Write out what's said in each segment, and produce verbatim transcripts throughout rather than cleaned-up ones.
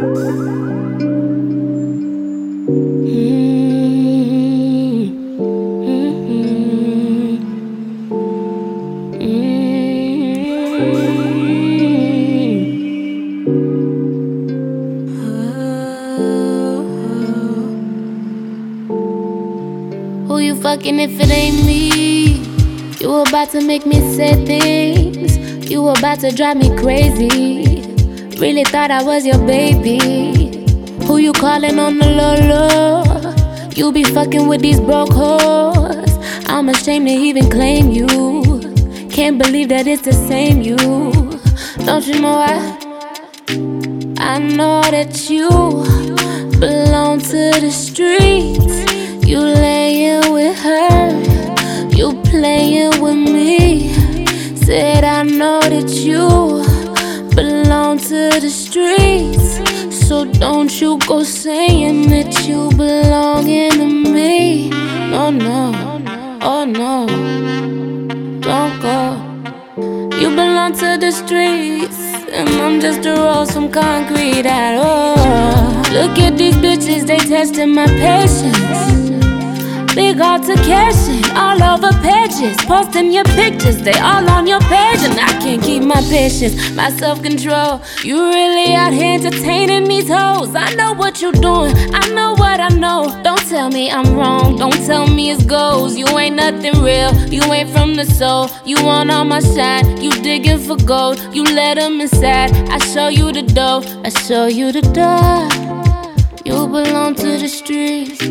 Who you fucking if it ain't me? You about to make me say things. You about to drive me crazy. Really thought I was your baby. Who you calling on the low low? You be fucking with these broke hoes. I'm ashamed to even claim you. Can't believe that it's the same you. Don't you know I? I know that you belong to the streets. You laying with her, you playing with me. Said I know that you belong to the streets. So don't you go saying that you belonging to me. No, no, oh no, don't go. You belong to the streets, and I'm just a rose from concrete at all. Look at these bitches, they testing my patience. Big altercation, all over pages. Posting your pictures, they all on your page. And I can't keep my patience, my self-control. You really out here entertaining these hoes. I know what you doing, I know what I know. Don't tell me I'm wrong, don't tell me it's goals. You ain't nothing real, you ain't from the soul. You want all my shine, you digging for gold. You let them inside, I show you the dough. I show you the door. You belong to the streets.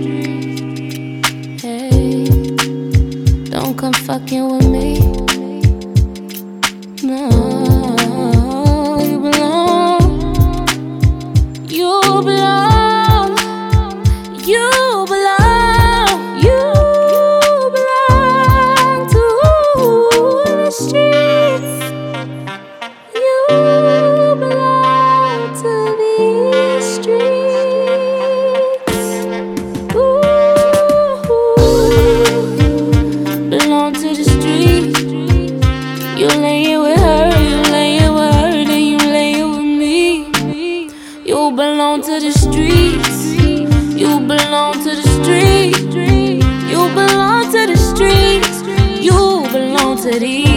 Don't come fucking with me. No, you belong. You belong. You belong. You belong to the streets. You belong to these streets. Ooh. Belong to the street. You laying with her, you laying with her, then you laying with me. You belong to the streets. You belong to the street. You belong to the streets. You belong to the